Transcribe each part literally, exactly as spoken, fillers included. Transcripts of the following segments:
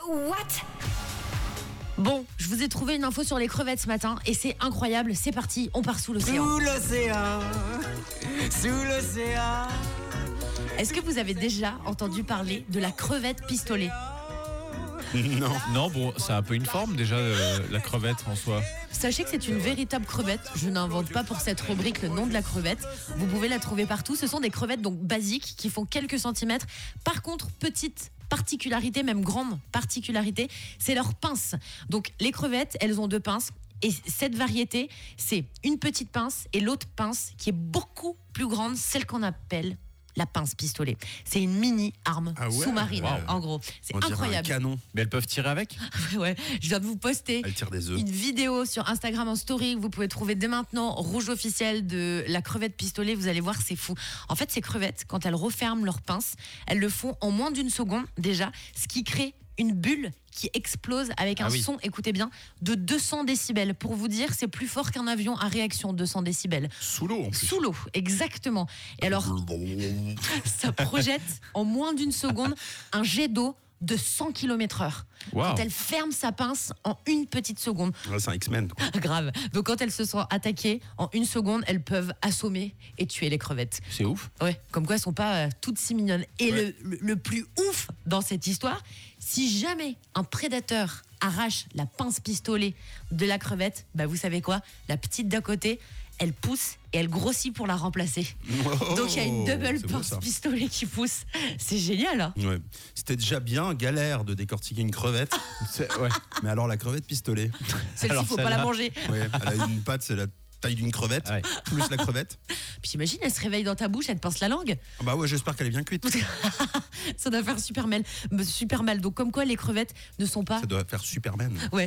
What? Bon, je vous ai trouvé une info sur les crevettes ce matin et c'est incroyable. C'est parti, on part sous l'océan. Sous l'océan, sous l'océan. Est-ce que vous avez déjà entendu parler de la crevette pistolet? Non. Non, bon, c'est un peu une forme déjà, euh, la crevette en soi. Sachez que c'est une véritable crevette. Je n'invente pas pour cette rubrique le nom de la crevette. Vous pouvez la trouver partout. Ce sont des crevettes donc basiques qui font quelques centimètres. Par contre, petite particularité, même grande particularité, c'est leur pince. Donc les crevettes, elles ont deux pinces. Et cette variété, c'est une petite pince et l'autre pince qui est beaucoup plus grande, celle qu'on appelle la pince pistolet. C'est une mini arme Ah ouais, sous-marine, wow. en gros. C'est On dirait incroyable. un canon. Mais elles peuvent tirer avec? Ouais, je viens de vous poster Elle tire des œufs. une vidéo sur Instagram en story que vous pouvez trouver dès maintenant, rouge officiel de la crevette pistolet. Vous allez voir, c'est fou. En fait, ces crevettes, quand elles referment leurs pinces, elles le font en moins d'une seconde déjà, ce qui crée une bulle qui explose avec un Ah oui. son, écoutez bien, de deux cents décibels. Pour vous dire, c'est plus fort qu'un avion à réaction, deux cents décibels. Sous l'eau en plus. Sous l'eau, exactement. Et alors, ça projette en moins d'une seconde un jet d'eau de cent kilomètres heure. Wow. Quand elle ferme sa pince en une petite seconde. Ouais, c'est un X-Men. quoi. Grave. Donc quand elles se sont attaquées, en une seconde, elles peuvent assommer et tuer les crevettes. C'est ouf. Ouais, comme quoi elles sont pas euh, toutes si mignonnes. Et Ouais. le, le, le plus ouf dans cette histoire, si jamais un prédateur arrache la pince pistolet de la crevette, bah vous savez quoi? La petite d'à côté, elle pousse et elle grossit pour la remplacer. Oh, Donc il y a une double c'est beau, pince ça. pistolet qui pousse. C'est génial, hein? Ouais. C'était déjà bien galère de décortiquer une crevette, C'est- ouais. mais alors la crevette pistolet, Celle-ci, Alors, faut pas la celle-là- manger. ouais, elle a une patte, c'est la taille d'une crevette, Ouais. plus la crevette. Puis j'imagine, elle se réveille dans ta bouche, elle te pince la langue. Ah bah ouais, j'espère qu'elle est bien cuite. Ça doit faire super mal. Super mal. Donc comme quoi les crevettes ne sont pas... Ça doit faire Superman. Ouais.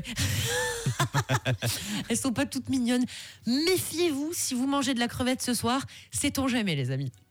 Elles sont pas toutes mignonnes. Méfiez-vous si vous mangez de la crevette ce soir. Sait-on jamais, les amis.